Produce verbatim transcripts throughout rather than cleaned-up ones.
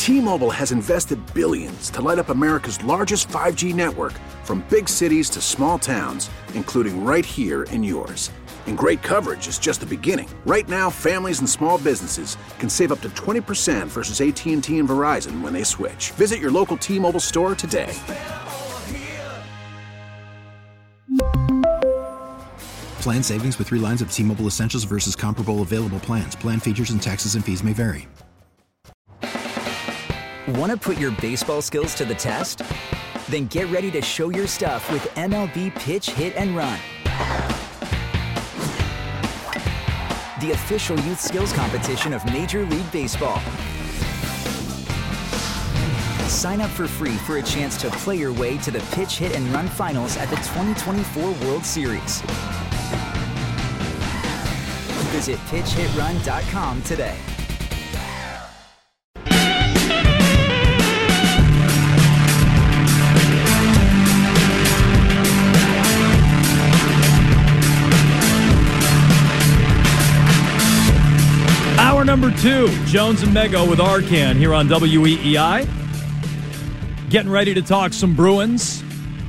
T-Mobile has invested billions to light up America's largest five G network, from big cities to small towns, including right here in yours. And great coverage is just the beginning. Right now, families and small businesses can save up to twenty percent versus A T and T and Verizon when they switch. Visit your local T-Mobile store today. Plan savings with three lines of T-Mobile Essentials versus comparable available plans. Plan features and taxes and fees may vary. Want to put your baseball skills to the test? Then get ready to show your stuff with M L B Pitch, Hit, and Run. The official youth skills competition of Major League Baseball. Sign up for free for a chance to play your way to the Pitch, Hit, and Run finals at the twenty twenty-four World Series. Visit pitch hit run dot com today. Hour number two, Jones and Mego with Arcan here on W E E I. Getting ready to talk some Bruins.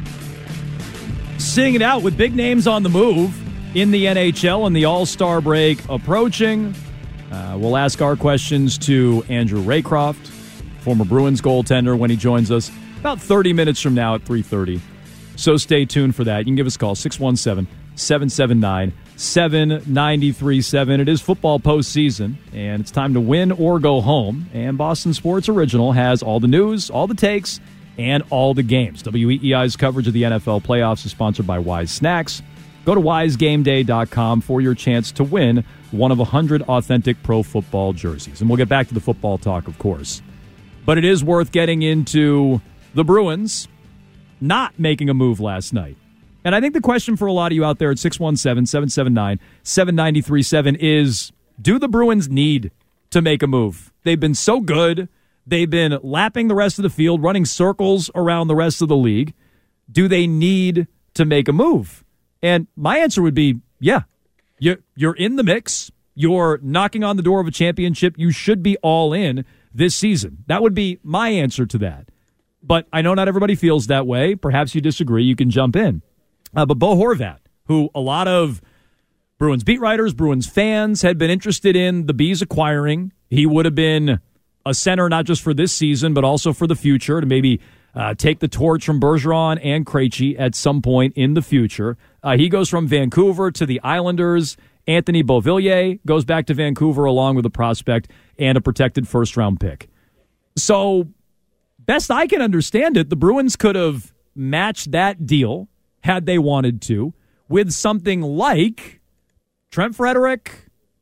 Seeing it out with big names on the move in the N H L and the All-Star break approaching. Uh, we'll ask our questions to Andrew Raycroft, former Bruins goaltender, when he joins us about thirty minutes from now at three thirty. So stay tuned for that. You can give us a call, six one seven, seven seven nine, seven nine three seven. It is football postseason, and it's time to win or go home. And Boston Sports Original has all the news, all the takes, and all the games. W E E I's coverage of the N F L playoffs is sponsored by Wise Snacks. Go to wise game day dot com for your chance to win one of one hundred authentic pro football jerseys. And we'll get back to the football talk, of course. But it is worth getting into the Bruins not making a move last night. And I think the question for a lot of you out there at six one seven, seven seven nine, seven nine three seven is, do the Bruins need to make a move? They've been so good. They've been lapping the rest of the field, running circles around the rest of the league. Do they need to make a move? And my answer would be, yeah. You're in the mix. You're knocking on the door of a championship. You should be all in this season. That would be my answer to that. But I know not everybody feels that way. Perhaps you disagree. You can jump in. Uh, but Bo Horvat, who a lot of Bruins beat writers, Bruins fans had been interested in the Bees acquiring. He would have been a center not just for this season, but also for the future, to maybe uh, take the torch from Bergeron and Krejci at some point in the future. Uh, he goes from Vancouver to the Islanders. Anthony Beauvillier goes back to Vancouver along with a prospect and a protected first-round pick. So, best I can understand it, the Bruins could have matched that deal, had they wanted to, with something like Trent Frederick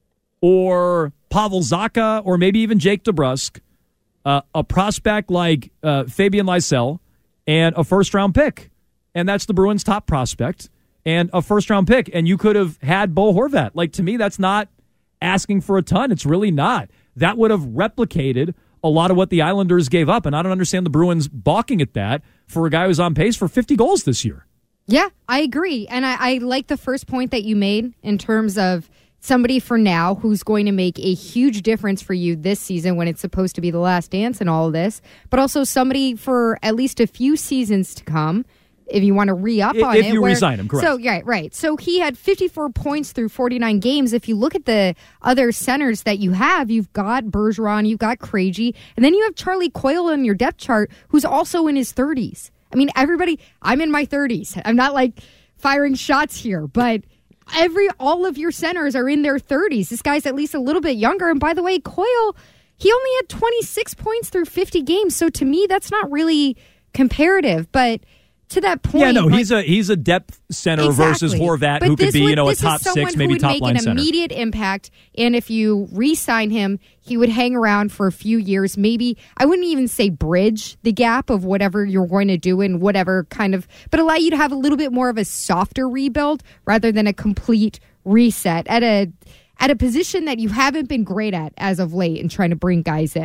or Pavel Zacha or maybe even Jake DeBrusk, uh, a prospect like uh, Fabian Lysell, and a first-round pick. And that's the Bruins' top prospect, and a first-round pick. And you could have had Bo Horvat. Like, to me, that's not asking for a ton. It's really not. That would have replicated a lot of what the Islanders gave up, and I don't understand the Bruins balking at that for a guy who's on pace for fifty goals this year. Yeah, I agree. And I, I like the first point that you made in terms of somebody for now who's going to make a huge difference for you this season when it's supposed to be the last dance and all of this, but also somebody for at least a few seasons to come if you want to re-up on if it. If you where, resign him, correct. So, right, right. So he had fifty-four points through forty-nine games. If you look at the other centers that you have, you've got Bergeron, you've got Krejci, and then you have Charlie Coyle on your depth chart who's also in his thirties. I mean, everybody, I'm in my thirties. I'm not like firing shots here, but every all of your centers are in their thirties. This guy's at least a little bit younger. And by the way, Coyle, he only had twenty-six points through fifty games. So to me, that's not really comparative. But to that point, yeah, no, like, he's a he's a depth center exactly. versus Horvat, but who could be would, you know a this top is someone six, maybe who would top make line an center. Immediate impact, and if you re-sign him, he would hang around for a few years. Maybe I wouldn't even say bridge the gap of whatever you're going to do and whatever kind of, but allow you to have a little bit more of a softer rebuild rather than a complete reset at a at a position that you haven't been great at as of late in trying to bring guys in.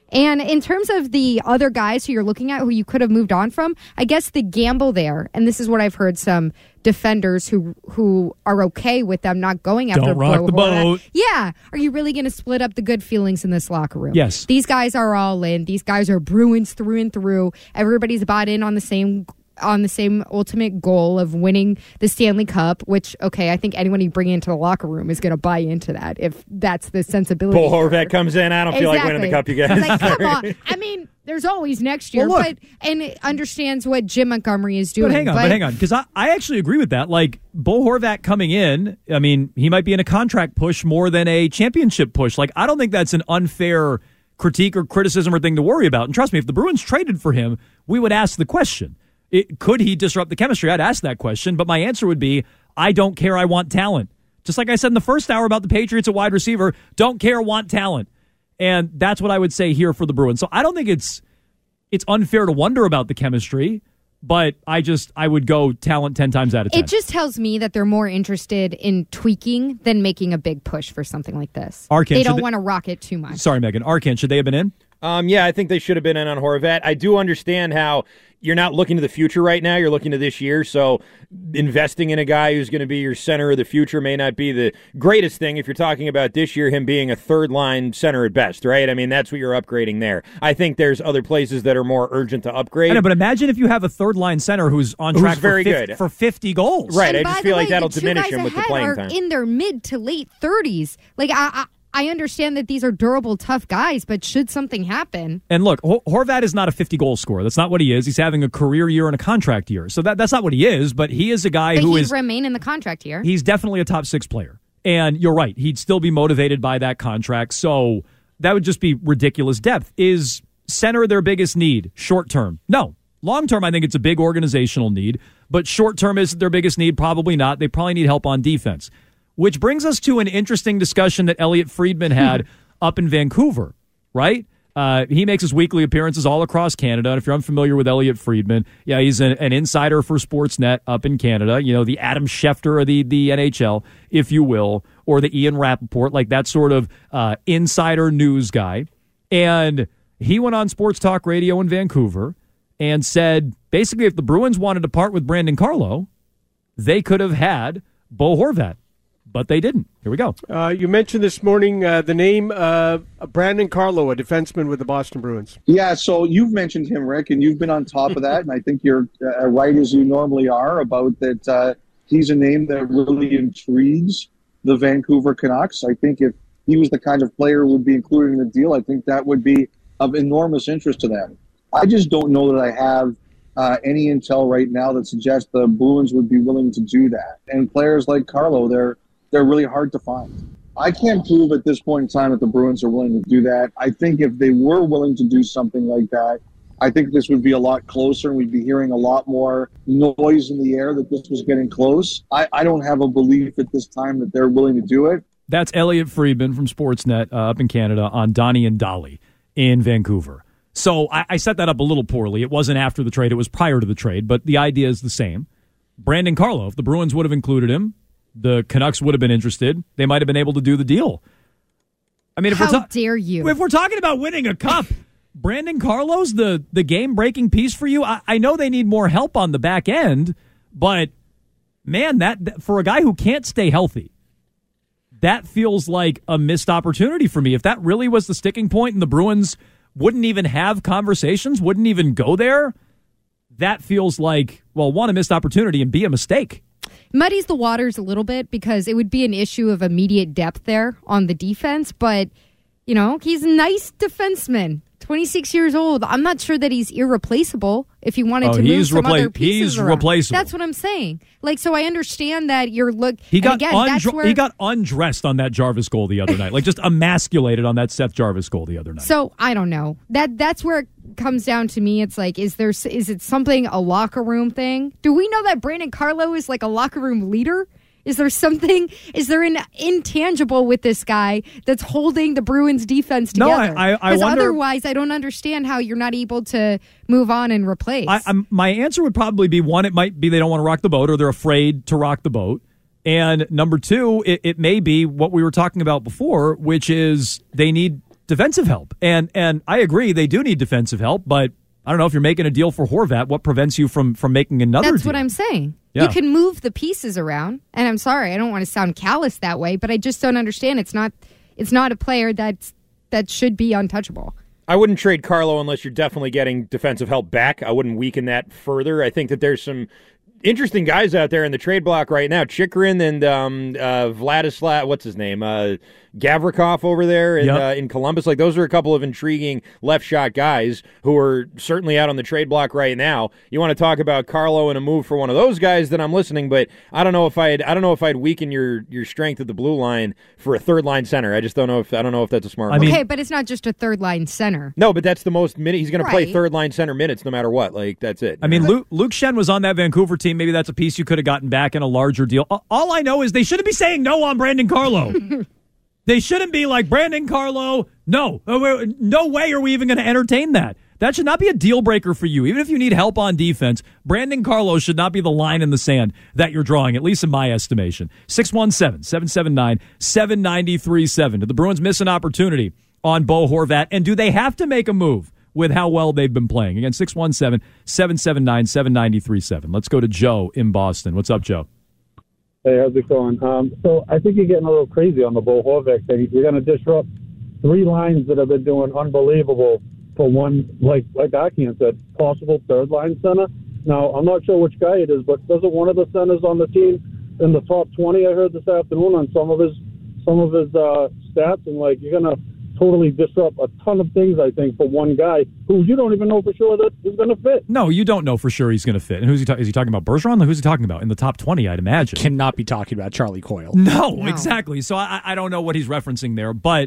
And in terms of the other guys who you're looking at who you could have moved on from, I guess the gamble there, and this is what I've heard some defenders who who are okay with them not going after Don't rock Bo the Horvat. boat. Yeah. Are you really going to split up the good feelings in this locker room? Yes. These guys are all in. These guys are Bruins through and through. Everybody's bought in on the same on the same ultimate goal of winning the Stanley Cup, which, okay, I think anyone you bring into the locker room is going to buy into that if that's the sensibility. Bo Horvat comes in, I don't feel like winning the cup, you guys. It's like, come on. I mean, there's always next year, Well, look. but and it understands what Jim Montgomery is doing. But hang on, but, but hang on, because I, I actually agree with that. Like, Bo Horvat coming in, I mean, he might be in a contract push more than a championship push. Like, I don't think that's an unfair critique or criticism or thing to worry about. And trust me, if the Bruins traded for him, we would ask the question. It, could he disrupt the chemistry? I'd ask that question, but my answer would be, I don't care, I want talent. Just like I said in the first hour about the Patriots at wide receiver, don't care, want talent. And that's what I would say here for the Bruins. So I don't think it's it's unfair to wonder about the chemistry, but I just, I would go talent ten times out of ten. It just tells me that they're more interested in tweaking than making a big push for something like this. Arkin, they don't they, want to rock it too much. Sorry, Megan. Arkin, should they have been in? Um, yeah, I think they should have been in on Horvat. I do understand how you're not looking to the future right now. You're looking to this year. So investing in a guy who's going to be your center of the future may not be the greatest thing if you're talking about this year, him being a third-line center at best, right? I mean, that's what you're upgrading there. I think there's other places that are more urgent to upgrade. I know, but imagine if you have a third-line center who's on Who's track very for, fifty, good. for fifty goals. Right, And I by just the feel like way, that'll the two diminish guys him with the ahead playing are time. in their mid to late thirties. Like, I, I I understand that these are durable, tough guys, but should something happen, And look, Hor- Horvat is not a fifty-goal scorer. That's not what he is. He's having a career year and a contract year. So that, that's not what he is, but he is a guy but who he is... remain in the contract here. He's definitely a top six player. And you're right. He'd still be motivated by that contract. So that would just be ridiculous depth. Is center their biggest need short term? No. Long term, I think it's a big organizational need. But short term, is their biggest need? Probably not. They probably need help on defense. Which brings us to an interesting discussion that Elliot Friedman had up in Vancouver, right? Uh, he makes his weekly appearances all across Canada. And if you're unfamiliar with Elliot Friedman, yeah, he's an, an insider for Sportsnet up in Canada. You know, the Adam Schefter of the, the N H L, if you will, or the Ian Rappaport, like that sort of uh, insider news guy. And he went on Sports Talk Radio in Vancouver and said, basically, if the Bruins wanted to part with Brandon Carlo, they could have had Bo Horvat. But they didn't. Here we go. Uh, you mentioned this morning uh, the name uh, Brandon Carlo, a defenseman with the Boston Bruins. Yeah, so you've mentioned him, Rick, and you've been on top of that, and I think you're uh, right as you normally are about that. Uh, he's a name that really intrigues the Vancouver Canucks. I think if he was the kind of player who would be included in the deal, I think that would be of enormous interest to them. I just don't know that I have uh, any intel right now that suggests the Bruins would be willing to do that. And players like Carlo, they're they're really hard to find. I can't prove at this point in time that the Bruins are willing to do that. I think if they were willing to do something like that, I think this would be a lot closer and we'd be hearing a lot more noise in the air that this was getting close. I, I don't have a belief at this time that they're willing to do it. That's Elliot Friedman from Sportsnet uh, up in Canada on Donnie and Dolly in Vancouver. So I, I set that up a little poorly. It wasn't after the trade. It was prior to the trade, but the idea is the same. Brandon Carlo, if the Bruins would have included him, the Canucks would have been interested. They might have been able to do the deal. I mean, if How we're ta- dare you? If we're talking about winning a cup, Brandon Carlo's the, the game-breaking piece for you. I, I know they need more help on the back end, but, man, that, that for a guy who can't stay healthy, that feels like a missed opportunity for me. If that really was the sticking point and the Bruins wouldn't even have conversations, wouldn't even go there, that feels like, well, one, a missed opportunity, and B, a mistake. Muddies the waters a little bit because it would be an issue of immediate depth there on the defense. But, you know, he's a nice defenseman, twenty-six years old. I'm not sure that he's irreplaceable if you wanted oh, to move he's some repla- other pieces He's around. replaceable. That's what I'm saying. Like, so I understand that you're look. He got, again, undre- that's where, he got undressed on that Jarvis goal the other night. Like, just emasculated on that Seth Jarvis goal the other night. So, I don't know. That That's where it comes down to me. It's like, is there is it something, a locker room thing? Do we know that Brandon Carlo is like a locker room leader? Is there something, is there an intangible with this guy that's holding the Bruins defense No, together? I- I- I Because wonder- otherwise, I don't understand how you're not able to move on and replace. I, I'm, my answer would probably be, one, it might be they don't want to rock the boat or they're afraid to rock the boat. And number two, it, it may be what we were talking about before, which is they need defensive help. And and I agree they do need defensive help, but I don't know if you're making a deal for Horvat, what prevents you from, from making another That's deal? what I'm saying. Yeah. You can move the pieces around. And I'm sorry, I don't want to sound callous that way, but I just don't understand. It's not it's not a player that's that should be untouchable. I wouldn't trade Carlo unless you're definitely getting defensive help back. I wouldn't weaken that further. I think that there's some interesting guys out there in the trade block right now. Chikrin and um, uh, Vladislav, what's his name? Uh, Gavrikov over there in, Yep. uh, in Columbus. Like, those are a couple of intriguing left shot guys who are certainly out on the trade block right now. You want to talk about Carlo and a move for one of those guys, then I'm listening. But I don't know if I'd I don't know if I'd weaken your your strength at the blue line for a third line center. I just don't know if I don't know if that's a smart. I move. mean- Okay, but it's not just a third line center. No, but that's the most minute he's going to play Right. third line center minutes no matter what. Like, that's it. I mean, Luke, Luke Shen was on that Vancouver team. Maybe that's a piece you could have gotten back in a larger deal. All I know is they shouldn't be saying no on Brandon Carlo. They shouldn't be like, Brandon Carlo, no. No way are we even going to entertain that. That should not be a deal breaker for you. Even if you need help on defense, Brandon Carlo should not be the line in the sand that you're drawing, at least in my estimation. six one seven, seven seven nine, seven nine three seven. Did the Bruins miss an opportunity on Bo Horvat? And do they have to make a move with how well they've been playing? Again, six one seven, seven seven nine, seven nine three seven. Let's go to Joe in Boston. What's up, Joe? Hey, how's it going? Um, so I think you're getting a little crazy on the Bo Horvat thing. You're going to disrupt three lines that have been doing unbelievable for one, like like Akian said, possible third line center. Now, I'm not sure which guy it is, but doesn't one of the centers on the team in the top twenty, I heard this afternoon, on some of his some of his uh, stats, and like you're going to totally disrupt a ton of things, I think, for one guy who you don't even know for sure that is going to fit. No, you don't know for sure he's going to fit. And who's he? Ta- is he talking about Bergeron? Like, who's he talking about in the top twenty? I'd imagine. Cannot be talking about Charlie Coyle. No, No. exactly. So I, I don't know what he's referencing there, but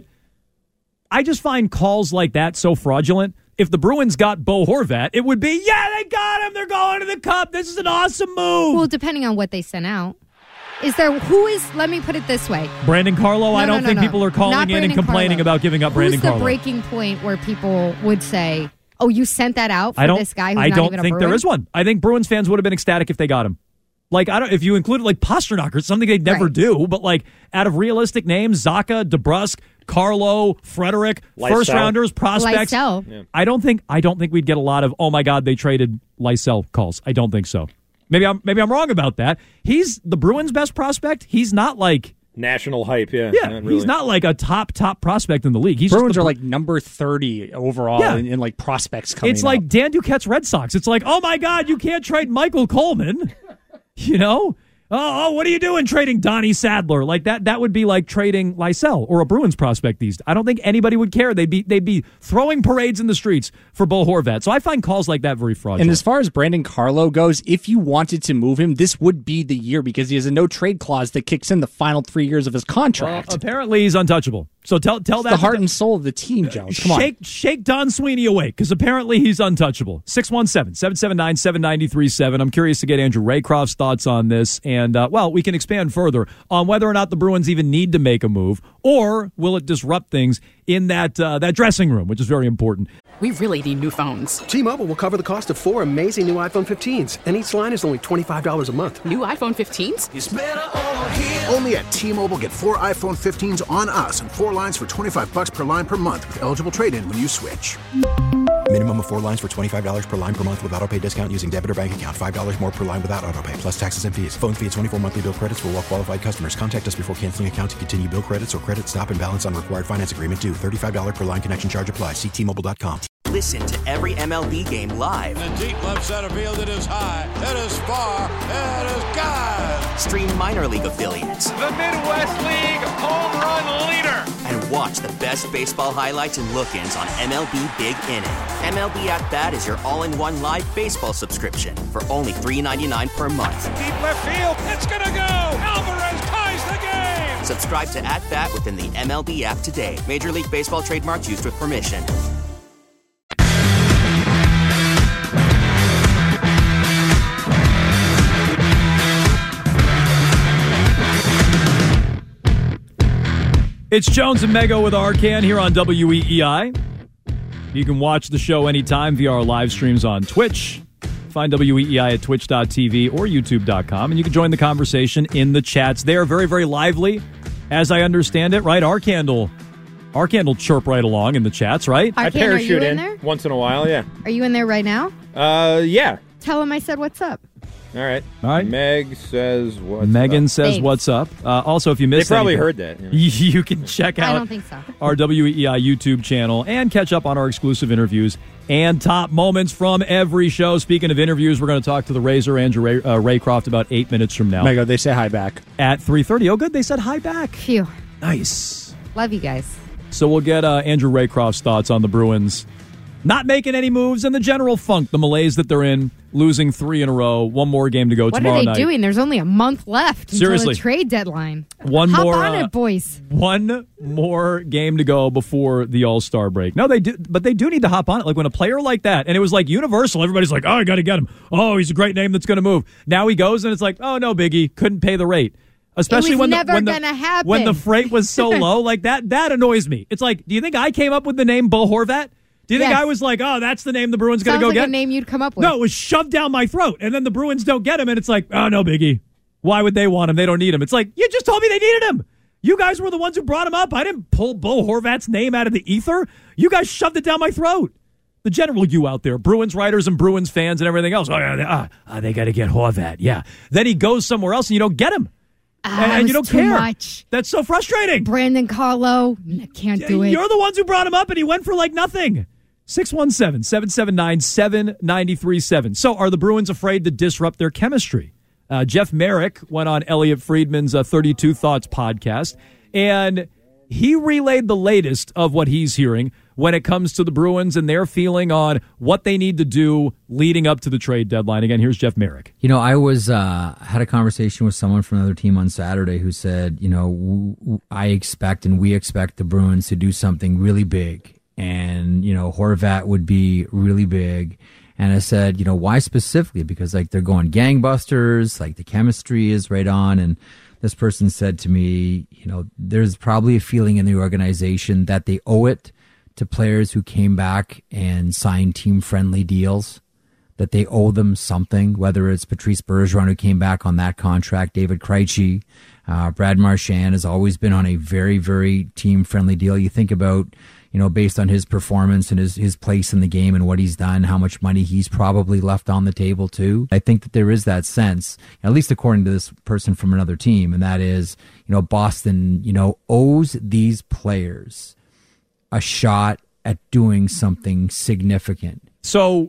I just find calls like that so fraudulent. If the Bruins got Bo Horvat, it would be, yeah, they got him. They're going to the Cup. This is an awesome move. Well, depending on what they sent out. Is there, who is, let me put it this way. Brandon Carlo, No, I don't no, no, think no. people are calling Not in and Brandon complaining Carlo. about giving up Brandon Who's the Carlo. breaking point where people would say, oh, you sent that out for I don't, this guy who's I not don't even a think there Bruin? is one. I think Bruins fans would have been ecstatic if they got him. Like, I don't, if you included like Pasternak or something they'd never Right. do, but like out of realistic names, Zacha, DeBrusque, Carlo, Frederick, Lysell. first rounders, prospects. Lysell. Yeah. I don't think I don't think we'd get a lot of, oh my God, they traded Lysell calls. I don't think so. Maybe I'm maybe I'm wrong about that. He's the Bruins' best prospect. He's not like National hype, yeah. yeah, not really. he's not like a top top prospect in the league. He's Bruins just the, are like number thirty overall Yeah. in, in like prospects coming it's like up. Dan Duquette's Red Sox. It's like, oh my God, you can't trade Michael Coleman. You know? Oh, oh, what are you doing trading Donnie Sadler? Like that that would be like trading Lysell or a Bruins prospect these. I don't think anybody would care. They'd be they'd be throwing parades in the streets for Bo Horvat. So I find calls like that very fraudulent. And as far as Brandon Carlo goes, if you wanted to move him, this would be the year because he has a no trade clause that kicks in the final three years of his well, contract. apparently he's untouchable. So tell tell that the heart to- and soul of the team, Jones. Come shake on. shake Don Sweeney awake because apparently he's untouchable. six one seven, seven seven nine, seven nine three seven. I'm curious to get Andrew Raycroft's thoughts on this. And, uh, well, we can expand further on whether or not the Bruins even need to make a move, or will it disrupt things in that uh, that dressing room, which is very important. We really need new phones. T-Mobile will cover the cost of four amazing new iPhone fifteens, and each line is only twenty-five dollars a month. New iPhone fifteens? It's better over here. Only at T-Mobile, get four iPhone fifteens on us and four lines for twenty-five bucks per line per month with eligible trade-in when you switch. Minimum of four lines for twenty-five dollars per line per month with autopay discount using debit or bank account. five dollars more per line without autopay, plus taxes and fees. Phone fee at twenty-four monthly bill credits for well-qualified customers. Contact us before canceling account to continue bill credits or credit stop and balance on required finance agreement due. thirty-five dollars per line connection charge applies. See T Mobile dot com. Listen to every M L B game live. In the deep left center field, it is high, it is far, it is gone. Stream minor league affiliates. The Midwest League home run leader. And watch the best baseball highlights and look-ins on M L B Big Inning. M L B At Bat is your all-in-one live baseball subscription for only three ninety-nine per month. Deep left field, it's gonna go. Alvarez ties the game. Subscribe to At Bat within the M L B app today. Major League Baseball trademarks used with permission. It's Jones and Mego with Arcan here on W E E I. You can watch the show anytime via our live streams on Twitch. Find W E E I at twitch dot t v or youtube dot com, and you can join the conversation in the chats. They are very, very lively, as I understand it, right? Arcandle Arcand will chirp right along in the chats, right? I Arcand, are parachute you in in there? once in a while, yeah. Are you in there right now? Uh, yeah. Tell him I said what's up. All right. All right. Meg says what's Megan up. says, Thanks. what's up? Uh, also, if you missed They probably anything, heard that, you know. you can check I out don't think so. our W E I YouTube channel and catch up on our exclusive interviews and top moments from every show. Speaking of interviews, we're going to talk to the Razor, Andrew Ray, uh, Raycroft, about eight minutes from now. Mego, they say hi back. At three thirty. Oh, good. They said hi back. Phew. Nice. Love you guys. So we'll get uh, Andrew Raycroft's thoughts on the Bruins not making any moves and the general funk, the malaise that they're in, losing three in a row. One more game to go What tomorrow are they night. doing? There's only a month left Seriously. until the trade deadline. One Hop more, on uh, it, boys. One more game to go before the All-Star break. No, they do, but they do need to hop on it. Like when a player like that, and it was like universal, everybody's like, oh, I got to get him. Oh, he's a great name that's going to move. Now he goes, and it's like, oh, no, Biggie, couldn't pay the rate. Especially It was when the, never when, the, gonna happen. when the freight was so low, like that, that annoys me. It's like, do you think I came up with the name Bo Horvat? Do you think Yes. I was like, oh, that's the name the Bruins going Sounds to go like get? a name you'd come up with. No, it was shoved down my throat, and then the Bruins don't get him, and it's like, oh, no, Biggie. Why would they want him? They don't need him. It's like, you just told me they needed him. You guys were the ones who brought him up. I didn't pull Bo Horvat's name out of the ether. You guys shoved it down my throat. The general you out there, Bruins writers and Bruins fans and everything else. Oh, yeah, they, uh, uh, they got to get Horvat. Yeah. Then he goes somewhere else, and you don't get him. Ah, and it and you was don't too care. much. That's so frustrating. Brandon Carlo, n- can't do it. You're the ones who brought him up, and he went for like nothing. six one seven, seven seven nine, seven nine three seven. So are the Bruins afraid to disrupt their chemistry? Uh, Jeff Merrick went on Elliot Friedman's uh, thirty-two Thoughts podcast, and he relayed the latest of what he's hearing when it comes to the Bruins and their feeling on what they need to do leading up to the trade deadline. Again, here's Jeff Merrick. You know, I was uh, had a conversation with someone from another team on Saturday who said, you know, w- w- I expect and we expect the Bruins to do something really big. And, you know, Horvat would be really big. And I said, you know, why specifically? Because, like, they're going gangbusters, like, the chemistry is right on. And this person said to me, you know, there's probably a feeling in the organization that they owe it to players who came back and signed team-friendly deals, that they owe them something, whether it's Patrice Bergeron, who came back on that contract, David Krejci, uh, Brad Marchand has always been on a very, very team-friendly deal. You think about, you know, based on his performance and his, his place in the game and what he's done, how much money he's probably left on the table too. I think that there is that sense, at least according to this person from another team, and that is, you know, Boston, you know, owes these players a shot at doing something significant. So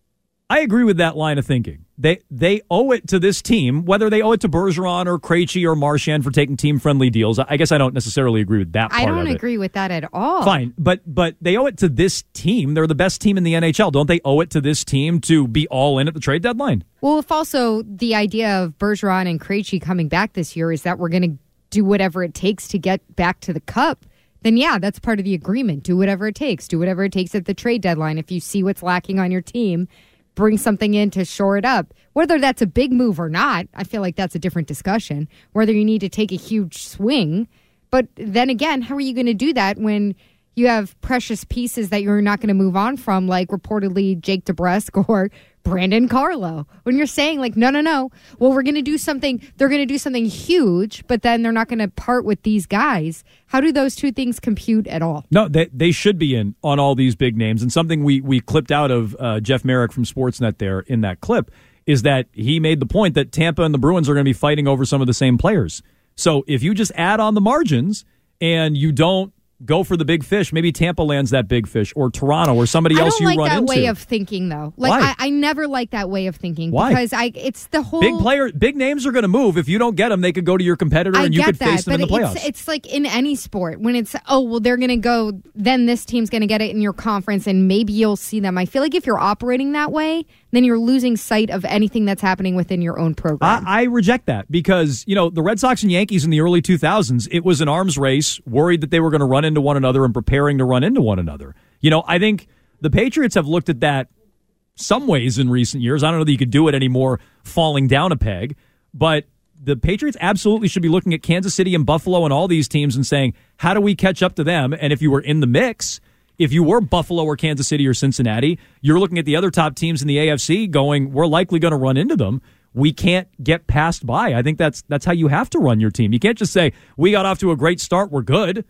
I agree with that line of thinking. They they owe it to this team, whether they owe it to Bergeron or Krejci or Marchand for taking team-friendly deals. I guess I don't necessarily agree with that part I don't of it. agree with that at all. Fine, but but they owe it to this team. They're the best team in the N H L. Don't they owe it to this team to be all in at the trade deadline? Well, if also the idea of Bergeron and Krejci coming back this year is that we're going to do whatever it takes to get back to the cup, then yeah, that's part of the agreement. Do whatever it takes. Do whatever it takes at the trade deadline. If you see what's lacking on your team, bring something in to shore it up. Whether that's a big move or not, I feel like that's a different discussion. Whether you need to take a huge swing. But then again, how are you going to do that when you have precious pieces that you're not going to move on from, like reportedly Jake DeBrusk or Brandon Carlo? When you're saying like, no, no, no, well, we're going to do something, they're going to do something huge, but then they're not going to part with these guys. How do those two things compute at all? No, they they should be in on all these big names. And something we, we clipped out of uh, Jeff Merrick from Sportsnet there in that clip is that he made the point that Tampa and the Bruins are going to be fighting over some of the same players. So if you just add on the margins and you don't go for the big fish, maybe Tampa lands that big fish, or Toronto, or somebody else you I don't run like that into. way of thinking, though. Like Why? I, I never like that way of thinking. Why? Because I, it's the whole Big player, big names are going to move. If you don't get them, they could go to your competitor, I and you get could that, face them but in the playoffs. It's, it's like in any sport when it's, oh, well, they're going to go, then this team's going to get it in your conference, and maybe you'll see them. I feel like if you're operating that way, then you're losing sight of anything that's happening within your own program. I, I reject that because, you know, the Red Sox and Yankees in the early two thousands, it was an arms race, worried that they were going to run into one another and preparing to run into one another. You know, I think the Patriots have looked at that some ways in recent years. I don't know that you could do it anymore falling down a peg, but the Patriots absolutely should be looking at Kansas City and Buffalo and all these teams and saying, how do we catch up to them? And if you were in the mix, if you were Buffalo or Kansas City or Cincinnati, you're looking at the other top teams in the A F C going, we're likely going to run into them. We can't get passed by. I think that's that's how you have to run your team. You can't just say, we got off to a great start, we're good.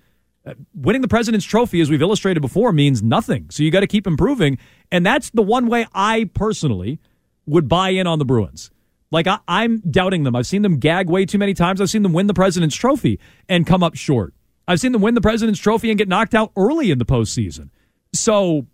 Uh, winning the President's Trophy, as we've illustrated before, means nothing. So you got to keep improving. And that's the one way I personally would buy in on the Bruins. Like, I, I'm doubting them. I've seen them gag way too many times. I've seen them win the President's Trophy and come up short. I've seen them win the President's Trophy and get knocked out early in the postseason. So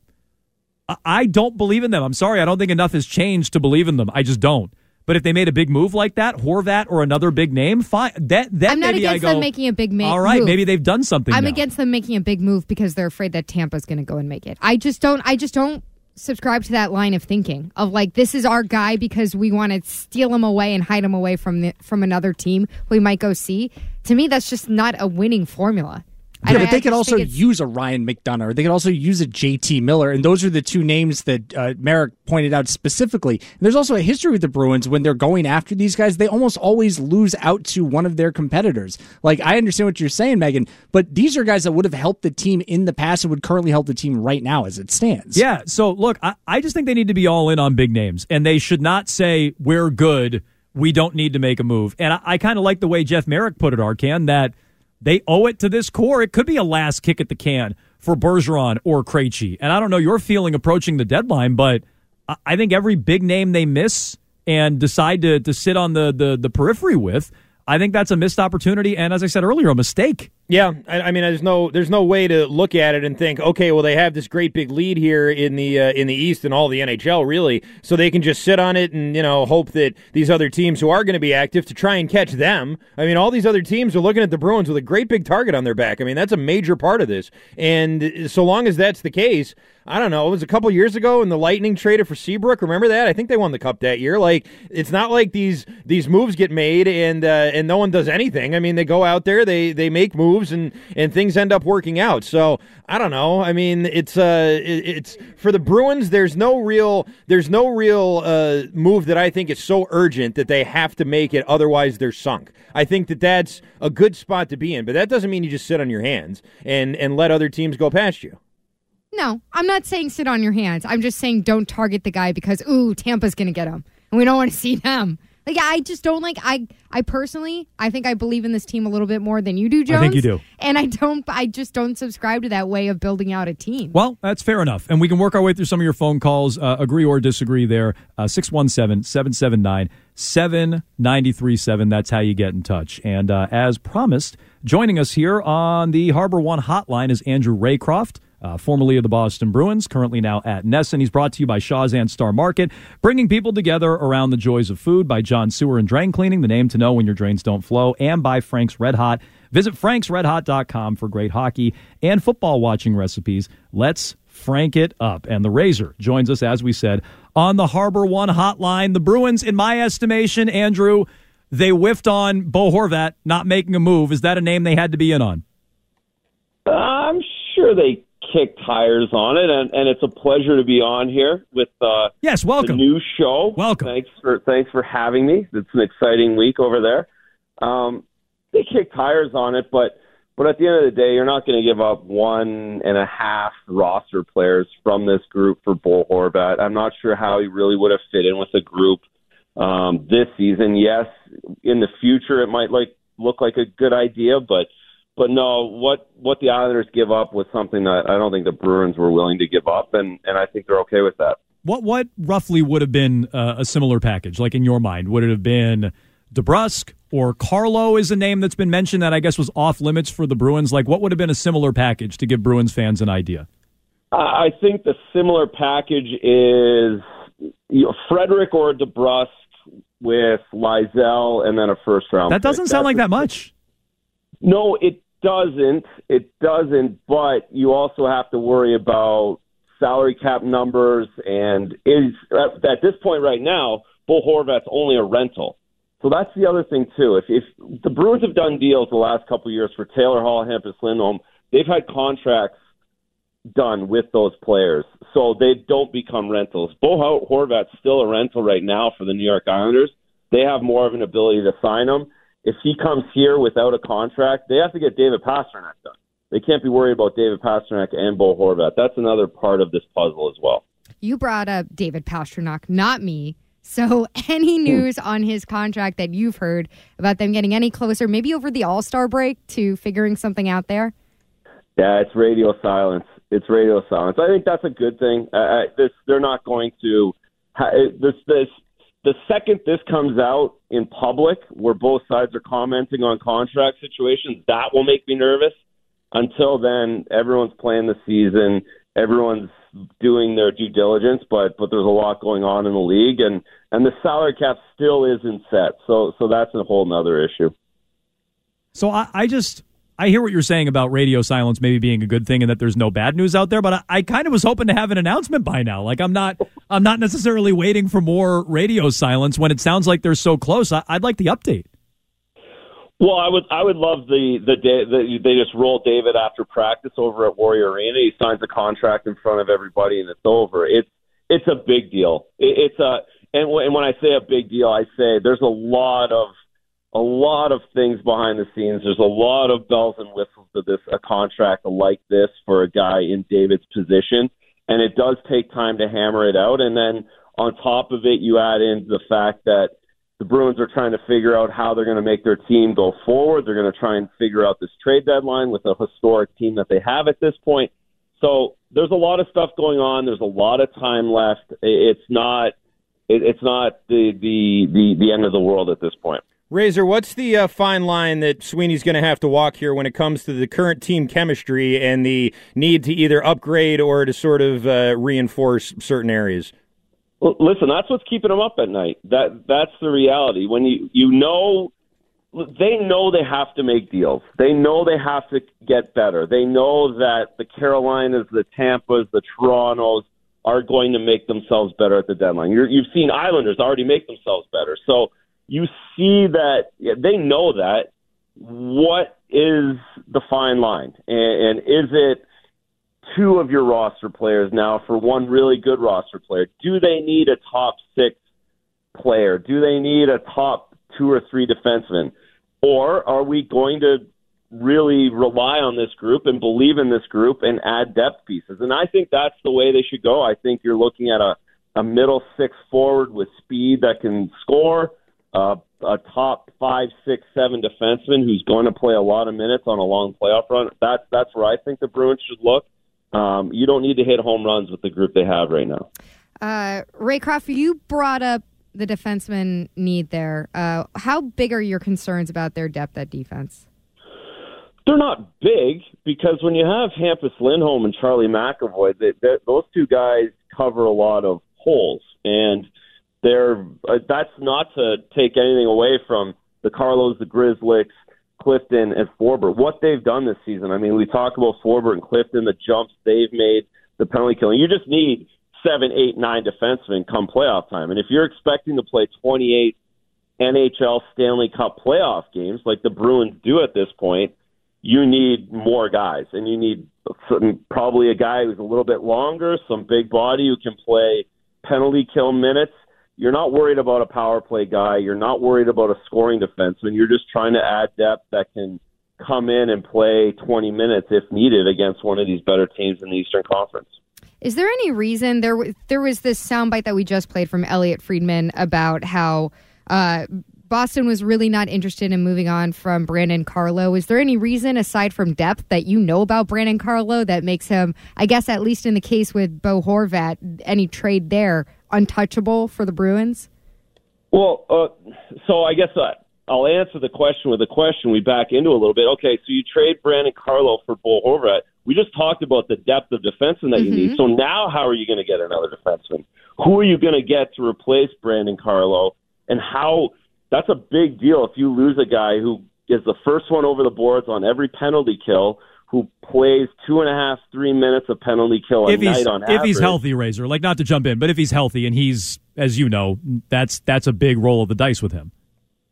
I, I don't believe in them. I'm sorry. I don't think enough has changed to believe in them. I just don't. But if they made a big move like that, Horvat or another big name, fine. That, that I'm not maybe against I go, them making a big ma- move. all right, maybe they've done something I'm now. against them making a big move because they're afraid that Tampa's going to go and make it. I just don't. I just don't subscribe to that line of thinking of like, this is our guy because we want to steal him away and hide him away from the, from another team we might go see. To me, that's just not a winning formula. Yeah, I, but they I could also think use a Ryan McDonough, or they could also use a J T Miller, and those are the two names that uh, Merrick pointed out specifically. And there's also a history with the Bruins when they're going after these guys, they almost always lose out to one of their competitors. Like, I understand what you're saying, Megan, but these are guys that would have helped the team in the past and would currently help the team right now as it stands. Yeah, so look, I, I just think they need to be all in on big names, and they should not say, we're good, we don't need to make a move. And I, I kind of like the way Jeff Merrick put it, Arcan, that they owe it to this core. It could be a last kick at the can for Bergeron or Krejci. And I don't know your feeling approaching the deadline, but I think every big name they miss and decide to, to sit on the, the, the periphery with, I think that's a missed opportunity. And as I said earlier, a mistake. Yeah, I, I mean, there's no there's no way to look at it and think, okay, well, they have this great big lead here in the uh, in the East and all the N H L, really, so they can just sit on it and, you know, hope that these other teams who are going to be active to try and catch them. I mean, all these other teams are looking at the Bruins with a great big target on their back. I mean, that's a major part of this. And so long as that's the case, I don't know, it was a couple years ago and the Lightning traded for Seabrook. Remember that? I think they won the Cup that year. Like, it's not like these these moves get made and uh, and no one does anything. I mean, they go out there, they they make moves, and, and things end up working out. So, I don't know. I mean, it's uh, it, it's for the Bruins, there's no real there's no real uh, move that I think is so urgent that they have to make it, otherwise they're sunk. I think that that's a good spot to be in, but that doesn't mean you just sit on your hands and, and let other teams go past you. No, I'm not saying sit on your hands. I'm just saying don't target the guy because, ooh, Tampa's going to get him. And we don't want to see them. Like, I just don't like, I I personally, I think I believe in this team a little bit more than you do, Jones. I think you do. And I don't, I just don't subscribe to that way of building out a team. Well, that's fair enough. And we can work our way through some of your phone calls, uh, agree or disagree there. Uh, six one seven, seven seven nine, seven nine three seven. That's how you get in touch. And uh, as promised, joining us here on the Harbor One hotline is Andrew Raycroft. Uh, formerly of the Boston Bruins, currently now at Nesson. He's brought to you by Shaw's and Star Market, bringing people together around the joys of food, by John Sewer and Drain Cleaning, the name to know when your drains don't flow, and by Frank's Red Hot. Visit franks red hot dot com for great hockey and football watching recipes. Let's frank it up. And the Razor joins us, as we said, on the Harbor One hotline. The Bruins, in my estimation, Andrew, they whiffed on Bo Horvat not making a move. Is that a name they had to be in on? Uh, I'm sure they kick tires on it, and, and it's a pleasure to be on here with uh, yes, welcome. the new show. Welcome. Thanks for thanks for having me. It's an exciting week over there. Um, they kick tires on it, but but at the end of the day, you're not going to give up one and a half roster players from this group for Bo Horvat. I'm not sure how he really would have fit in with the group um, this season. Yes, in the future it might like look like a good idea, but. But no, what, what the Islanders give up was something that I don't think the Bruins were willing to give up, and, and I think they're okay with that. What what roughly would have been uh, a similar package, like in your mind? Would it have been DeBrusk or Carlo is a name that's been mentioned that I guess was off limits for the Bruins? Like, what would have been a similar package to give Bruins fans an idea? I think the similar package is you know, Frederick or DeBrusk with Lysell and then a first-round That doesn't pick. sound That's like that much. No, it doesn't. It doesn't, but you also have to worry about salary cap numbers, and is at, at this point right now, Bo Horvat's only a rental. So that's the other thing, too. If, if the Bruins have done deals the last couple of years for Taylor Hall, Hampus Lindholm, they've had contracts done with those players, so they don't become rentals. Bo Horvat's still a rental right now for the New York Islanders. They have more of an ability to sign him. If he comes here without a contract, they have to get David Pastrnak done. They can't be worried about David Pastrnak and Bo Horvat. That's another part of this puzzle as well. You brought up David Pastrnak, not me. So any news on his contract that you've heard about them getting any closer, maybe over the All-Star break, to figuring something out there? Yeah, it's radio silence. It's radio silence. I think that's a good thing. Uh, this they're not going to ha- this this the second this comes out in public, where both sides are commenting on contract situations, that will make me nervous. Until then, everyone's playing the season. Everyone's doing their due diligence, but but there's a lot going on in the league, and, and the salary cap still isn't set. So so that's a whole nother issue. So I, I just I hear what you're saying about radio silence maybe being a good thing and that there's no bad news out there, but I, I kind of was hoping to have an announcement by now. Like I'm not I'm not necessarily waiting for more radio silence when it sounds like they're so close. I, I'd like the update. Well, I would I would love the the day that they just roll David after practice over at Warrior Arena. He signs a contract in front of everybody and it's over. It's it's a big deal. It, it's a and, w- and when I say a big deal, I say there's a lot of a lot of things behind the scenes. There's a lot of bells and whistles to this a contract like this for a guy in David's position, and it does take time to hammer it out. And then on top of it, you add in the fact that the Bruins are trying to figure out how they're going to make their team go forward. They're going to try and figure out this trade deadline with a historic team that they have at this point. So there's a lot of stuff going on. There's a lot of time left. It's not it's not the the the, the end of the world at this point. Razor, what's the uh, fine line that Sweeney's going to have to walk here when it comes to the current team chemistry and the need to either upgrade or to sort of uh, reinforce certain areas? Well, listen, that's what's keeping them up at night. That that's the reality. When you you know, they know they have to make deals. They know they have to get better. They know that the Carolinas, the Tampas, the Torontos are going to make themselves better at the deadline. You're, you've seen Islanders already make themselves better. So you see that yeah, they know that. What is the fine line? And, and is it two of your roster players now for one really good roster player? Do they need a top six player? Do they need a top two or three defensemen? Or are we going to really rely on this group and believe in this group and add depth pieces? And I think that's the way they should go. I think you're looking at a, a middle six forward with speed that can score, uh, a top five, six, seven defenseman who's going to play a lot of minutes on a long playoff run. That's, that's where I think the Bruins should look. Um, you don't need to hit home runs with the group they have right now. Uh, Raycroft, you brought up the defenseman need there. Uh, how big are your concerns about their depth at defense? They're not big because when you have Hampus Lindholm and Charlie McAvoy, they, they, those two guys cover a lot of holes. And they're uh, that's not to take anything away from the Carlos, the Grizzlies, Clifton, and Forbort. What they've done this season, I mean, we talk about Forbort and Clifton, the jumps they've made, the penalty killing. You just need seven, eight, nine defensemen come playoff time. And if you're expecting to play twenty-eight N H L Stanley Cup playoff games like the Bruins do at this point, you need more guys. And you need some, probably a guy who's a little bit longer, some big body who can play penalty kill minutes. You're not worried about a power play guy. You're not worried about a scoring defenseman. You're just trying to add depth that can come in and play twenty minutes if needed against one of these better teams in the Eastern Conference. Is there any reason there w- there was this soundbite that we just played from Elliot Friedman about how uh, Boston was really not interested in moving on from Brandon Carlo? Is there any reason aside from depth that you know about Brandon Carlo that makes him, I guess at least in the case with Bo Horvat, any trade there untouchable for the Bruins? Well, uh, so I guess uh, I'll answer the question with a question we back into a little bit. Okay, so you trade Brandon Carlo for Bo Horvat. We just talked about the depth of defenseman that you mm-hmm. need. So now how are you going to get another defenseman? Who are you going to get to replace Brandon Carlo? And how – that's a big deal if you lose a guy who is the first one over the boards on every penalty kill, who plays two and a half, three minutes of penalty kill a if night on average. If he's healthy, Razor, like not to jump in, but if he's healthy and he's, as you know, that's that's a big roll of the dice with him.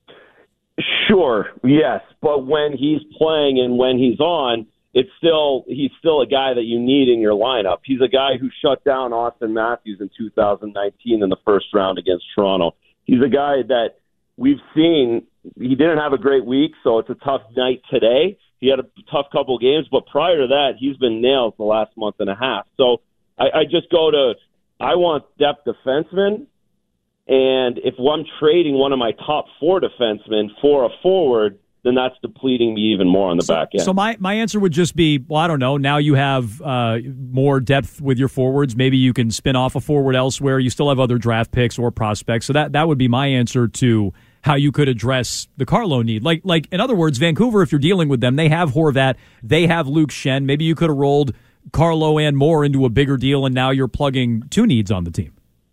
Sure, yes, but when he's playing and when he's on, it's still he's still a guy that you need in your lineup. He's a guy who shut down Austin Matthews in two thousand nineteen in the first round against Toronto. He's a guy that we've seen. He didn't have a great week, so it's a tough night today. He had a tough couple of games, but prior to that, he's been nailed the last month and a half. So I, I just go to, I want depth defensemen, and if I'm trading one of my top four defensemen for a forward, then that's depleting me even more on the so, back end. So my, my answer would just be, well, I don't know. Now you have uh, more depth with your forwards. Maybe you can spin off a forward elsewhere. You still have other draft picks or prospects. So that, that would be my answer to how you could address the Carlo need. Like, like in other words, Vancouver, if you're dealing with them, they have Horvat, they have Luke Schenn. Maybe you could have rolled Carlo and Moore into a bigger deal, and now you're plugging two needs on the team.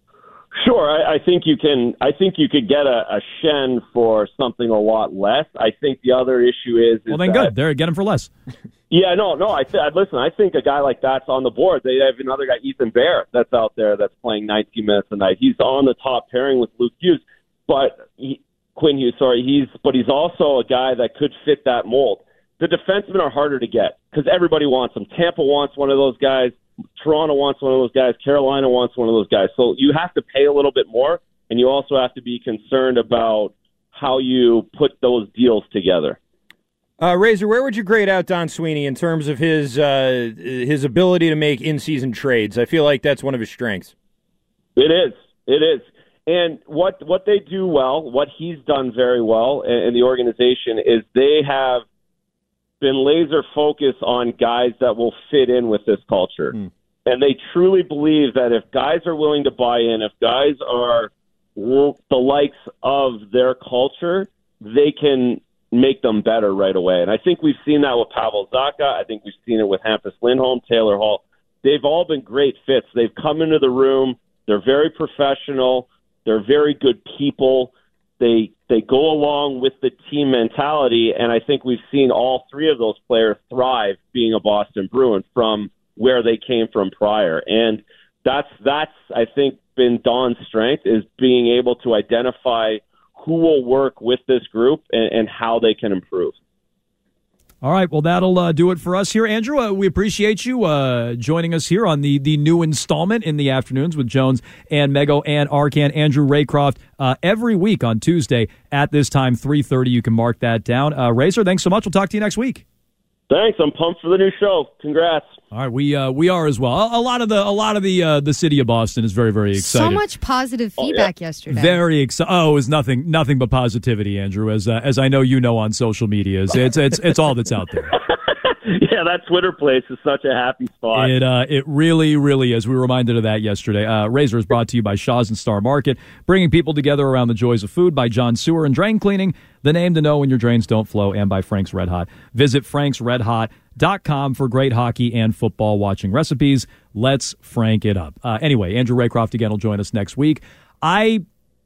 Sure, I, I think you can. I think you could get a, a Schenn for something a lot less. I think the other issue is, is well, then that, good. There, get him for less. Yeah, no, no. I th- listen. I think a guy like that's on the board. They have another guy, Ethan Bear, that's out there that's playing nineteen minutes a night. He's on the top pairing with Luke Hughes, but he, Quinn Hughes. Sorry, he's but he's also a guy that could fit that mold. The defensemen are harder to get because everybody wants them. Tampa wants one of those guys. Toronto wants one of those guys. Carolina wants one of those guys. So you have to pay a little bit more, and you also have to be concerned about how you put those deals together. Uh, Razor, where would you grade out Don Sweeney in terms of his uh, his ability to make in-season trades? I feel like that's one of his strengths. It is. It is. And what what they do well, what he's done very well in the organization is they have been laser focused on guys that will fit in with this culture. Mm. And they truly believe that if guys are willing to buy in, if guys are the likes of their culture, they can make them better right away. And I think we've seen that with Pavel Zacha. I think we've seen it with Hampus Lindholm, Taylor Hall. They've all been great fits. They've come into the room. They're very professional. They're very good people. They they go along with the team mentality, and I think we've seen all three of those players thrive being a Boston Bruin from where they came from prior. And that's, that's I think, been Don's strength, is being able to identify who will work with this group and, and how they can improve. All right, well, that'll uh, do it for us here. Andrew, uh, we appreciate you uh, joining us here on the, the new installment in the afternoons with Jones and Mego and Arcand. Andrew Raycroft uh, every week on Tuesday at this time, three thirty. You can mark that down. Uh, Razor, thanks so much. We'll talk to you next week. Thanks. I'm pumped for the new show. Congrats. All right, we uh, we are as well. A, a lot of the a lot of the uh, the city of Boston is very very excited. So much positive feedback oh, yeah. yesterday. Very excited. Oh, it was nothing nothing but positivity, Andrew. As uh, as I know you know on social media, it's it's it's, it's all that's out there. Yeah, that Twitter place is such a happy spot. It uh, it really, really is. We were reminded of that yesterday. Uh, Razor is brought to you by Shaw's and Star Market, bringing people together around the joys of food, by John Sewer and Drain Cleaning, the name to know when your drains don't flow, and by Frank's Red Hot. Visit franks red hot dot com for great hockey and football watching recipes. Let's Frank it up. Uh, anyway, Andrew Raycroft again will join us next week. I,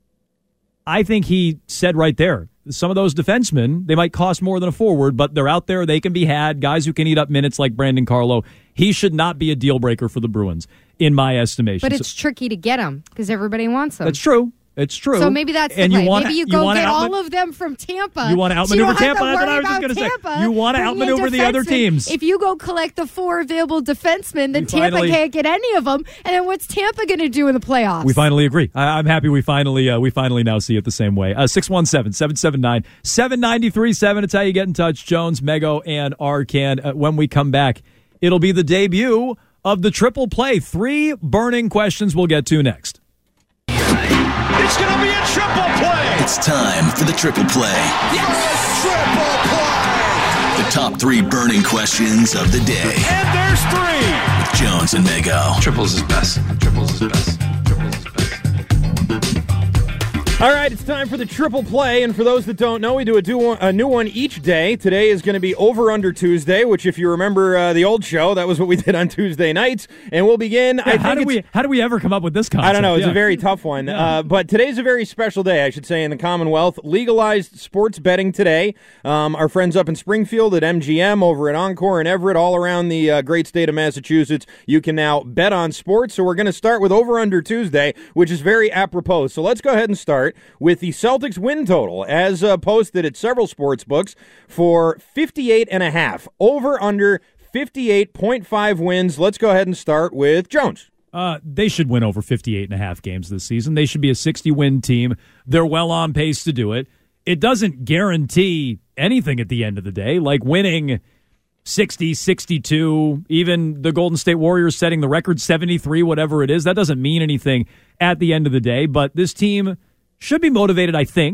I think he said right there, some of those defensemen, they might cost more than a forward, but they're out there. They can be had. Guys who can eat up minutes like Brandon Carlo. He should not be a deal breaker for the Bruins, in my estimation. But it's so, tricky to get him because everybody wants him. That's true. It's true. So maybe that's the and play. You wanna, maybe you you go get outman- all of them from Tampa. You want to outmaneuver so Tampa? That's what I was just going to say. You want to outmaneuver the other teams. If you go collect the four available defensemen, then we Tampa finally, can't get any of them. And then what's Tampa going to do in the playoffs? We finally agree. I, I'm happy we finally uh, we finally now see it the same way. Uh, six one seven, seven seven nine, seven nine three seven. It's how you get in touch. Jones, Mego, and Arcand. Uh, when we come back, it'll be the debut of the triple play. Three burning questions we'll get to next. It's going to be a triple play. It's time for the triple play. Yes! Triple play. The top three burning questions of the day. And there's three. With Jones and Mego. Triples is best. Triples is best. Triples is best. All right, it's time for the triple play, and for those that don't know, we do a, do a new one each day. Today is going to be Over Under Tuesday, which, if you remember uh, the old show, that was what we did on Tuesday nights, and we'll begin. Yeah, I how did we how did we ever come up with this concept? I don't know. It's yeah. a very tough one, yeah. uh, but today's a very special day, I should say, in the Commonwealth. Legalized sports betting today. Um, our friends up in Springfield at M G M, over at Encore and Everett, all around the uh, great state of Massachusetts, you can now bet on sports. So we're going to start with Over Under Tuesday, which is very apropos. So let's go ahead and start with the Celtics win total, as uh, posted at several sports books, for fifty-eight and a half. Over under fifty-eight point five wins. Let's go ahead and start with Jones. Uh, they should win over fifty-eight and a half games this season. They should be a sixty-win team. They're well on pace to do it. It doesn't guarantee anything at the end of the day, like winning sixty, sixty-two, even the Golden State Warriors setting the record seventy-three, whatever it is. That doesn't mean anything at the end of the day, but this team should be motivated, I think,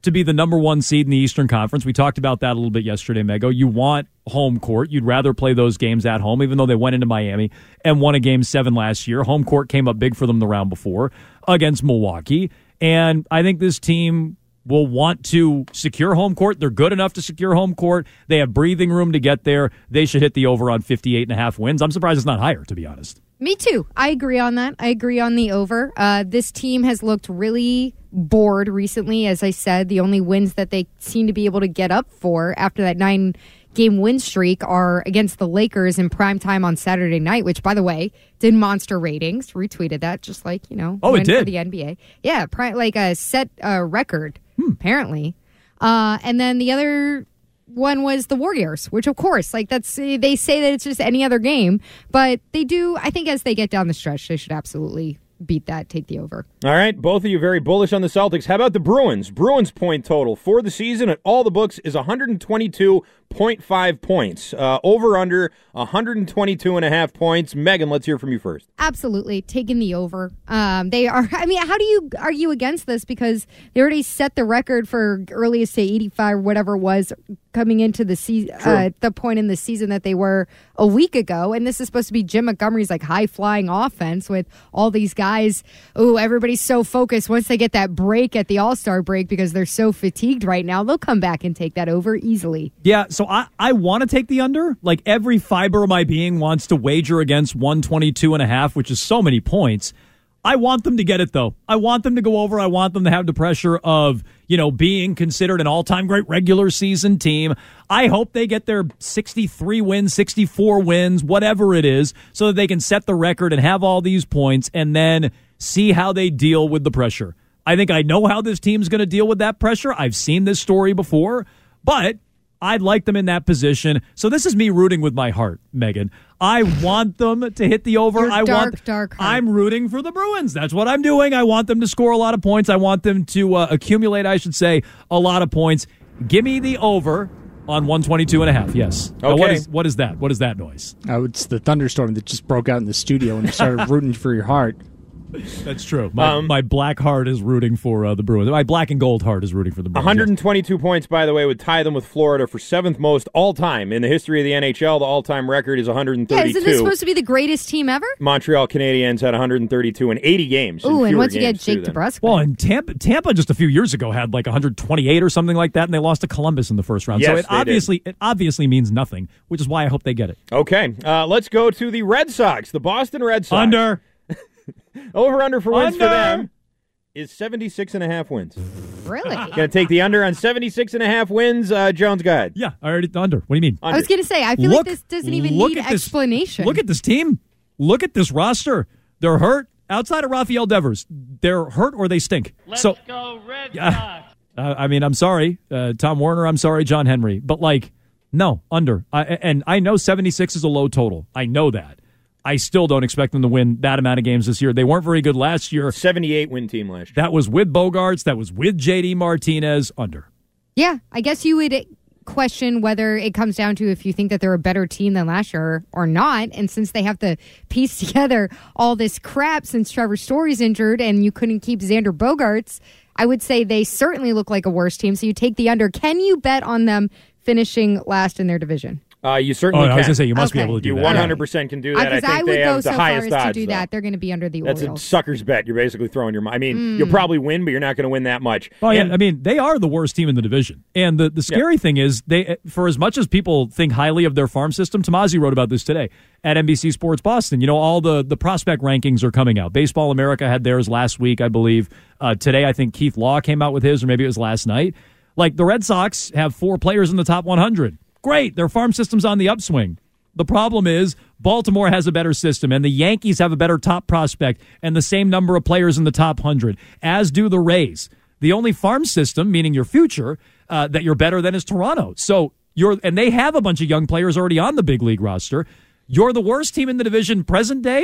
to be the number one seed in the Eastern Conference. We talked about that a little bit yesterday, Mego. You want home court. You'd rather play those games at home, even though they went into Miami and won a game seven last year. Home court came up big for them the round before against Milwaukee. And I think this team will want to secure home court. They're good enough to secure home court. They have breathing room to get there. They should hit the over on fifty-eight and a half wins. I'm surprised it's not higher, to be honest. Me too. I agree on that. I agree on the over. Uh, this team has looked really bored recently. As I said, the only wins that they seem to be able to get up for after that nine-game win streak are against the Lakers in primetime on Saturday night, which, by the way, did monster ratings. Retweeted that, just like, you know, oh, it did. For the N B A. Yeah, pri- like a set uh, record, hmm. apparently. Uh, and then the other one was the Warriors, which, of course, like that's they say that it's just any other game, but they do. I think as they get down the stretch, they should absolutely beat that, take the over. All right, both of you very bullish on the Celtics. How about the Bruins? Bruins point total for the season at all the books is one twenty-two point five points. Uh, over under one twenty-two and a half points. Megan, let's hear from you first. Absolutely, taking the over. Um, they are. I mean, how do you argue against this? Because they already set the record for earliest to eighty-five, whatever it was, coming into the season, uh, the point in the season that they were a week ago. And this is supposed to be Jim Montgomery's like high flying offense with all these guys. Oh, everybody's so focused. Once they get that break at the All-Star break because they're so fatigued right now, they'll come back and take that over easily. Yeah, so I, I want to take the under. Like every fiber of my being wants to wager against one twenty-two and a half, which is so many points. I want them to get it, though. I want them to go over. I want them to have the pressure of, you know, being considered an all-time great regular season team. I hope they get their sixty-three wins, sixty-four wins, whatever it is, so that they can set the record and have all these points and then see how they deal with the pressure. I think I know how this team's going to deal with that pressure. I've seen this story before, but I'd like them in that position. So this is me rooting with my heart, Megan. I want them to hit the over. Your I dark, want. dark heart. I'm rooting for the Bruins. That's what I'm doing. I want them to score a lot of points. I want them to uh, accumulate, I should say, a lot of points. Give me the over on one twenty-two and a half. Yes. Okay. Now, what is what is that? What is that noise? Oh, it's the thunderstorm that just broke out in the studio and started rooting for your heart. That's true. My, Um, my black heart is rooting for uh, the Bruins. My black and gold heart is rooting for the Bruins. one twenty-two points, by the way, would tie them with Florida for seventh most all-time. In the history of the N H L, the all-time record is one thirty-two. Yeah, isn't this supposed to be the greatest team ever? Montreal Canadiens had one thirty-two in eighty games. Ooh, and fewer once you get games, too, Jake then. DeBrusk. Well, and Tampa, Tampa just a few years ago had like one twenty-eight or something like that, and they lost to Columbus in the first round. Yes, so it they obviously it obviously means nothing, which is why I hope they get it. Okay, uh, let's go to the Red Sox, the Boston Red Sox. Under. Over-under for wins Under. for them is seventy-six and a half wins. Really? Going to take the under on seventy-six and a half wins. Uh, Jones, go ahead. Yeah, I already under. What do you mean? I was going to say, I feel Look- like this doesn't even look need at this- explanation. Look at this team. Look at this roster. They're hurt. Outside of Rafael Devers, they're hurt or they stink. Let's so, go Red yeah, Sox. uh, I mean, I'm sorry, uh, Tom Werner. I'm sorry, John Henry. But like, no, under. I, and I know seventy-six is a low total. I know that. I still don't expect them to win that amount of games this year. They weren't very good last year. seventy-eight win team last year. That was with Bogarts. That was with J D Martinez. Under. Yeah, I guess you would question whether it comes down to if you think that they're a better team than last year or not. And since they have to piece together all this crap since Trevor Story's injured and you couldn't keep Xander Bogaerts, I would say they certainly look like a worse team. So you take the under. Can you bet on them finishing last in their division? Uh, you certainly Oh, can. I was going to say, you must be Okay. able to do You that. one hundred percent can do that. I Because think I, would they go have so the far highest as odds. to do though. that. They're going to be under the That's Orioles. a sucker's bet. You're basically throwing your money. I mean, Mm. you'll probably win, but you're not going to win that much. Oh yeah, And- I mean they are the worst team in the division, and the, the scary thing is they, for as much as people think highly of their farm system, Tomasi wrote about this today at N B C Sports Boston. You know, all the the prospect rankings are coming out. Baseball America had theirs last week, I believe. Uh, today, I think Keith Law came out with his, or maybe it was last night. Like the Red Sox have four players in the top one hundred. Great, their farm system's on the upswing. The problem is Baltimore has a better system, and the Yankees have a better top prospect and the same number of players in the top one hundred, as do the Rays. The only farm system, meaning your future, uh, that you're better than is Toronto. So you're, and they have a bunch of young players already on the big league roster. You're the worst team in the division present day,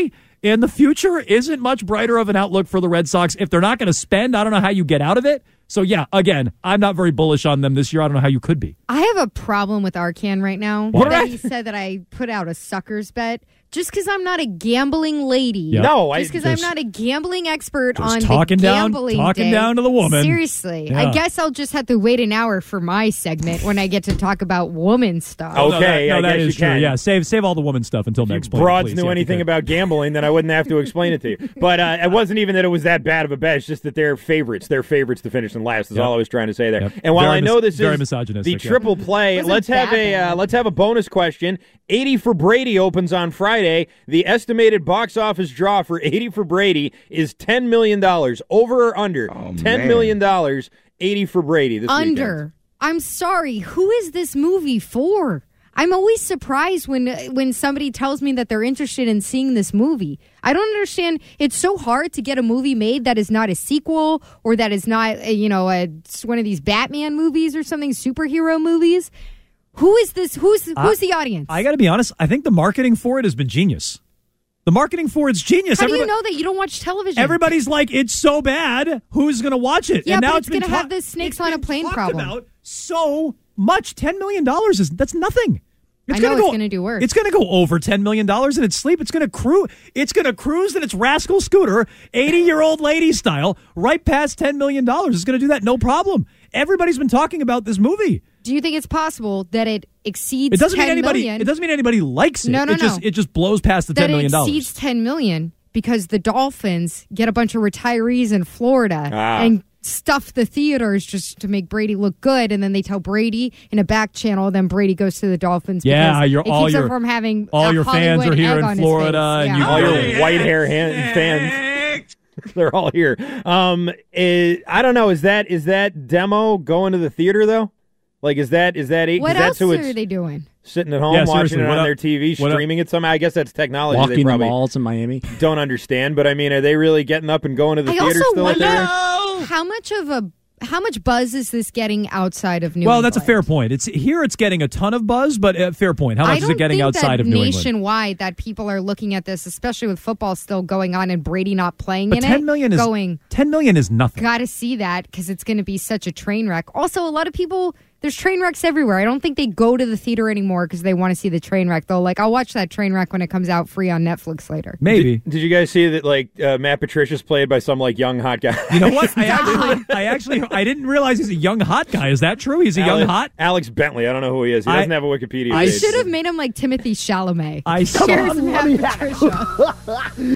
And the future isn't much brighter of an outlook for the Red Sox. If they're not going to spend, I don't know how you get out of it. So, yeah, again, I'm not very bullish on them this year. I don't know how you could be. I have a problem with Arcan right now. What? That he said that I put out a sucker's bet. Just because I'm not a gambling lady. Yep. No, I- Just because I'm just- not a gambling expert just on talking the down- gambling talking day. down to the woman. Seriously. Yeah. I guess I'll just have to wait an hour for my segment when I get to talk about woman stuff. Oh, no, that, Okay, no, I that guess is you true. can. Yeah, save save all the woman stuff until next play. Broads please. knew Yeah, if you anything could. about gambling, then I wouldn't have to explain it to you. But uh, it wasn't even that it was that bad of a bet. It's just that they're favorites. They're favorites to finish in last is Yep. all I was trying to say there. Yep. And while Very I know mis- this very is misogynistic, the yeah. triple play, Wasn't let's have that a uh, bad. let's have a bonus question. eighty for Brady opens on Friday. The estimated box office draw for eighty for Brady is ten million dollars. Over or under? Oh, ten man. million dollars. eighty for Brady this weekend. Under. I'm sorry. Who is this movie for? I'm always surprised when when somebody tells me that they're interested in seeing this movie. I don't understand. It's so hard to get a movie made that is not a sequel or that is not, uh, you know, a, one of these Batman movies or something, superhero movies. Who is this? Who's who's I- the audience? I got to be honest. I think the marketing for it has been genius. The marketing for it's genius. How do you Everybody- know that you don't watch television? Everybody's like, it's so bad. Who's going to watch it? Yeah, and now but it's it's been going to ta- have the snakes it's on a been plane talked problem. about so much. ten million dollars is that's nothing. I know gonna it's go- gonna do worse. It's going to go over ten million dollars in its sleep. It's going to cruise. It's going to cruise in its rascal scooter, eighty-year-old lady style, right past ten million dollars. It's going to do that no problem. Everybody's been talking about this movie. Do you think it's possible that it exceeds It doesn't ten mean anybody. million? It doesn't mean anybody likes it. No, no, it just no. it just blows past the that ten million it dollars. exceeds ten million because the Dolphins get a bunch of retirees in Florida Ah. and stuff the theaters just to make Brady look good, and then they tell Brady in a back channel. Then Brady goes to the Dolphins. Yeah, because you're it all keeps your him from having all a your fans Hollywood are here egg in on his Florida, face. and Yeah. you All your white hair hand fans. They're all here. Um, eh, I don't know. Is that is that demo going to the theater though? Like, is that is that What is that else so are it's they doing? sitting at home Yeah, watching seriously, it what on up- their T V, what up- streaming it somehow? I guess that's technology Walking they the probably malls in Miami. don't understand. But I mean, are they really getting up and going to the I theater also still wonder there? how much of a how much buzz is this getting outside of New well, England? that's a fair point. It's here. It's getting a ton of buzz, but uh, fair point. How much I is don't it getting think outside that of New England? nationwide that people are looking at this, especially with football still going on and Brady not playing But in ten it. million is going. ten million is nothing. Got to see that because it's going to be such a train wreck. Also, a lot of people, there's train wrecks everywhere. I don't think they go to the theater anymore because they want to see the train wreck. They'll like, I'll watch that train wreck when it comes out free on Netflix later. Maybe. Did, did you guys see that? Like uh, Matt Patricia's played by some like young hot guy. You know what? I actually, I actually, I didn't realize he's a young hot guy. Is that true? He's a young Alex, hot. Alex Bentley. I don't know who he is. He I- doesn't have a Wikipedia I You page. should have made him like Timothy Chalamet. I saw- Here's Matt Patricia.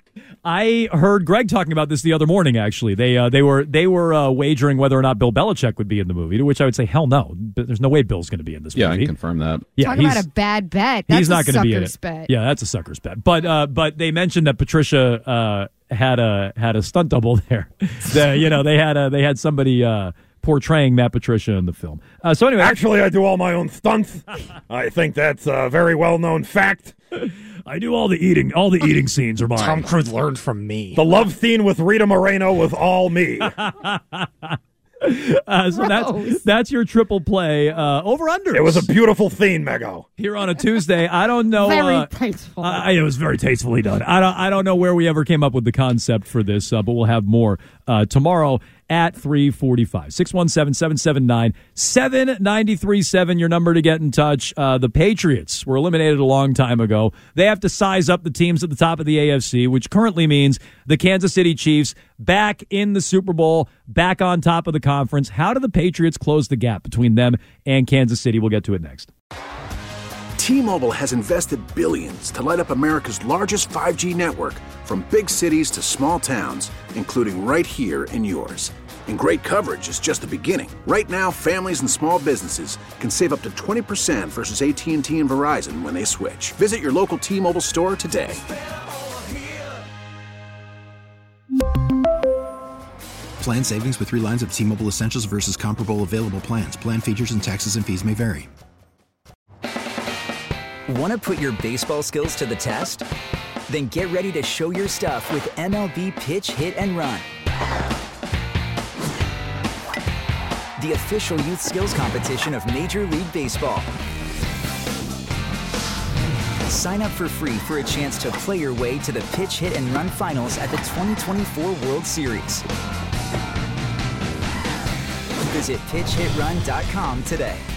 I heard Greg talking about this the other morning. Actually, they uh, they were they were uh, wagering whether or not Bill Belichick would be in the movie. To which I would say, hell no. But there's no way Bill's going to be in this Yeah, I movie. can confirm that. Yeah, Talk he's, about a bad bet. That's he's not a going to be in sucker's it. bet. Yeah, that's a sucker's bet. But uh, but they mentioned that Patricia uh, had a had a stunt double there. the, you know, they had a, they had somebody uh, portraying Matt Patricia in the film. Uh, so anyway, Actually, I do all my own stunts. I think that's a very well-known fact. I do all the eating. All the eating scenes are mine. Tom Cruise learned from me. The love scene with Rita Moreno was all me. Uh, so that's that's your triple play uh, over under. It was a beautiful scene, Mego. Here on a Tuesday. I don't know. Very uh, tasteful. Uh, it was very tastefully done. I don't. I don't know where we ever came up with the concept for this, uh, but we'll have more uh, tomorrow at three forty-five. six one seven, seven seven nine, seven nine three seven. Your number to get in touch. Uh, the Patriots were eliminated a long time ago. They have to size up the teams at the top of the A F C, which currently means the Kansas City Chiefs back in the Super Bowl, back on top of the conference. How do the Patriots close the gap between them and Kansas City? We'll get to it next. T-Mobile has invested billions to light up America's largest five G network, from big cities to small towns, including right here in yours. And great coverage is just the beginning. Right now, families and small businesses can save up to twenty percent versus A T and T and Verizon when they switch. Visit your local T-Mobile store today. Plan savings with three lines of T-Mobile Essentials versus comparable available plans. Plan features and taxes and fees may vary. Want to put your baseball skills to the test? Then get ready to show your stuff with M L B Pitch, Hit, and Run. The official youth skills competition of Major League Baseball. Sign up for free for a chance to play your way to the Pitch Hit and Run Finals at the twenty twenty-four World Series. Visit pitch hit run dot com today.